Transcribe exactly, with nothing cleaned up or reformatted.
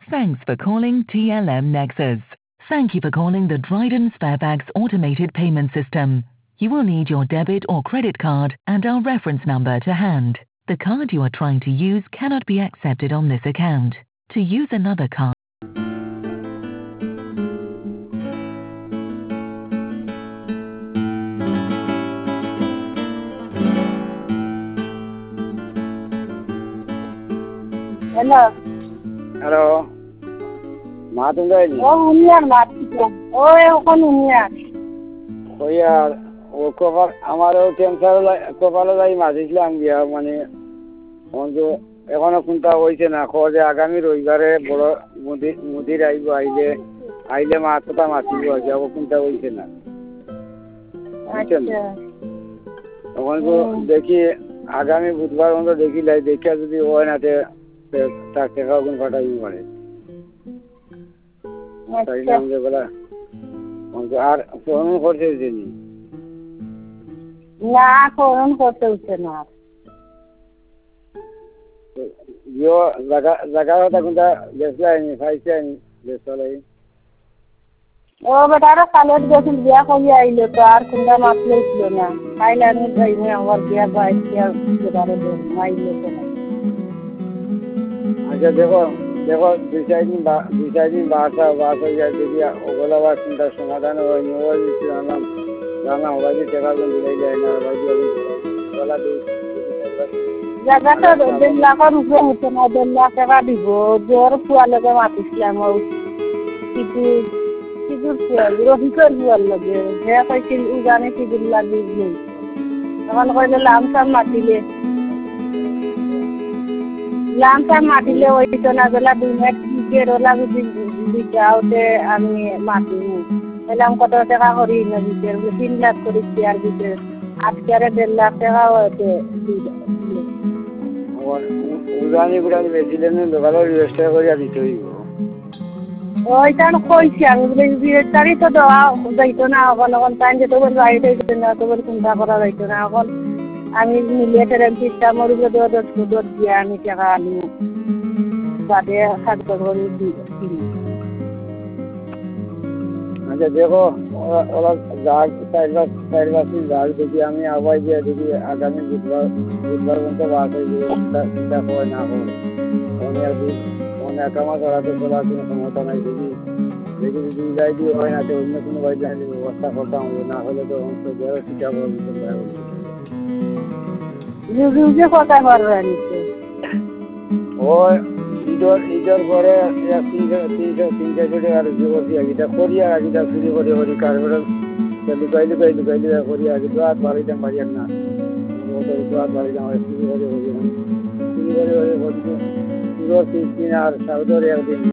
Thanks for calling T L M Nexus. Thank you for calling the Dryden Sparebags automated payment system. You will need your debit or credit card and our reference number to hand. The card you are trying to use cannot be accepted on this account. To use another card. Hello. Hello. Martin Daly. Oh, Union Martin. Oh, এখন Union. ওই আর ও কপাল আমারও cancer কপালে যাই মাঝিছিলাম গিয়া মানে অন্ত এখনো কোনটা হয়েছে না খোঁজে আগামী রবিবারে বড় মুদির মুদির আইব আইলে আইলে মা কথা মাতিব যাব কোনটা হয়েছে না আচ্ছা তখন তো দেখি আগামী বুধবার মতো দেখি লাই দেখিয়া যদি হয় না তার টাকা ওখানে পাঠাইব পারে তাইলে আমাদের বলা আর ফোন করছে যিনি না ফোন করতে হচ্ছে না ইয়ো জায়গা জায়গাটা কোনটা দেখলাইনি পাইছেন দেখলাই ও বেটারা কালের গেছিল বিয়া করি আইলো তো আর কোনটা মাতলে ছিল না তাইলে আমি যাইনি আমার বিয়া বাইকে আর বেটারে আইলো তো না আচ্ছা দেখো দেখো দুই চার দিন দুই চার দিন বাসা বাস হয়ে যায় দেখি ওগুলো আবার চিন্তার সমাধান হয়নি ওই জানলাম জানলাম ওরা যে টাকা দিলাই যায় না ওরা যে ওগুলা দিই জায়গাটা দেড় লাখের উপরে হচ্ছে না দেড় লাখ টাকা দিব জোর ফুয়ার লগে মাতিছিলাম ও কিছু কিছু রহিকর ফুয়ার লগে যে কইছিল ই জানে কি লাগি তখন কইলে লামসাম মাতিলে লামসাম মাতিলে ওই তো না গেলা দুই মিনিট টিকের ওলা দিতে আমি মাতিনি এলাম কত টাকা করি না দিতে তিন লাখ করি আর দিতে আজকে আর দেড় লাখ টাকা হয়েছে উজানি গুড়ানি বেচিলেন দোকানে রেজিস্টার করিয়া দিতে হইব ওইটা কইছি আমি রেজিস্টারই তো দেওয়া যাইতো না এখন এখন টাইম যেতে বলে রাইট হইতো না তো বলে চিন্তা করা যাইতো না এখন আমি মিলিয়ে ট্রেন সিস্টেমের উপরে দশ দশ ফুটত দিয়ে আমি টাকা আনি বাদে খাদ্য করে দিই আচ্ছা দেখো ওরা জাহাজ চার বাস চার বাসি জাহাজ দেখি আমি আবার গিয়ে দেখি আগামী বুধবার বুধবার মতো বাস হয়ে গিয়ে চিন্তা হয় না হয় অনেক অনেক আমার চলাতে চলার কোনো ক্ষমতা নাই দেখি দেখি যদি যাই দিয়ে হয় না তো অন্য কোনো বাড়ি যাই ব্যবস্থা করতাম হবে না হলে তো অংশ দেওয়ার শিক্ষা রুজে কথা পারবে নিচ্ছে ওই ঈদের ঈদের পরে তিনশো তিনশো তিনশো কোটি আর যুবতী আগিটা করিয়া আগিটা চুরি করি করি কারবার লুকাই লুকাই লুকাই লুকাই করি আগে তো হাত বাড়ি দাম বাড়িয়ার না তো হাত বাড়ি দাম চুরি করে করি চুরি করে করি পুরো তিন দিন আর সাউদরে একদিন